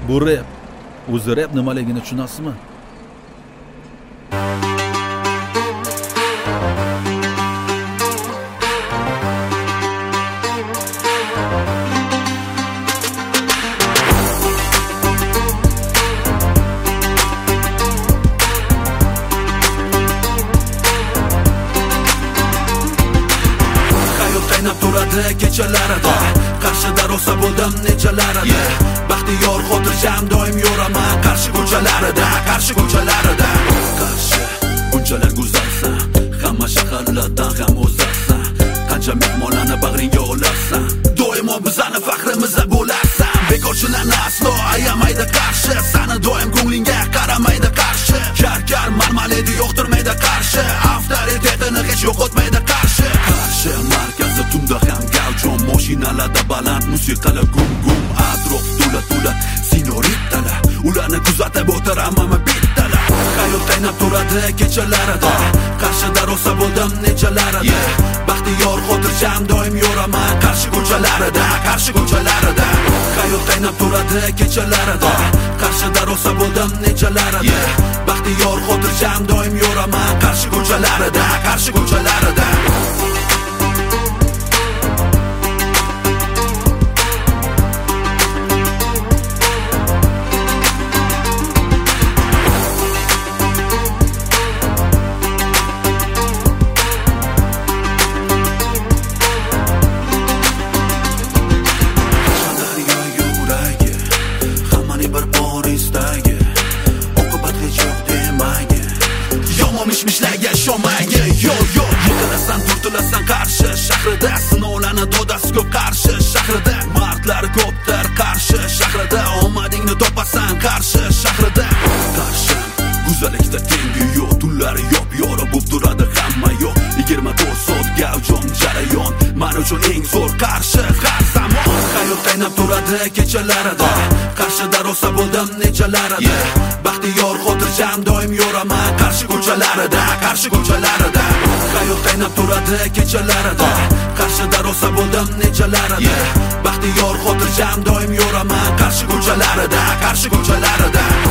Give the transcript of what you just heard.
Bu rap. O'zi rap nimaligini tushunasizmi? Turadi kechalarida qarshida rosa bo'ldim nechalarida baxtiyor xotirjam doim yo'raman qarshi ko'chalarida qarshi bunchalar go'zalsan hamma shaharlardan ham o'zarsan qancha mehmonlarni bag'ringga olarsan doimo bizani faxrimizda bo'larsan bekorchilarni aslo ayamaydi qarshi sani doim ko'nglingga qaramaydi qarshi kar marmaledi yo'qtirmaydi qarshi avtoritetini hech yo'qotmaydi qarshi markazi tunda ham gavjum mashinalarda baland musiqalar gum atrof to'la sinoritalar ularni kuzatib o'tiraman bittalar hayot qaynab turadi kechalarida qarshida rosa bo'ldim nechalarida baxtiyor xotirjam doim yo'raman qarshi ko'chalarida hayot qaynab turadi kechalarida qarshida rosa bo'ldim nechalarida baxtiyor xotirjam doim yo'raman qarshi ko'chalarida mishmishlarga sho'mayga yo yiqilasan turtilasan qarshi shahrida sinovlarni dodasi ko'p qarshi shahrida mardlar ko'pdir qarshi shahrida omadingni topasan qarshi shahrida go'zallikda tengi yo'q tunlari yop-yora bo'lib turadi hamma yo'q 24 soat gavjum jarayon men uchun eng zo'r qarshi har zamon hayot qaynab turadi kechalarida qarshida rosa bo'ldim nechalarida baxtiyor xotirjam doim yo'raman qarshi ko'chalarida hayot qaynab turadi kechalarida qarshida rosa bo'ldim nechalarida baxtiyor xotirjam doim yo'raman qarshi ko'chalarida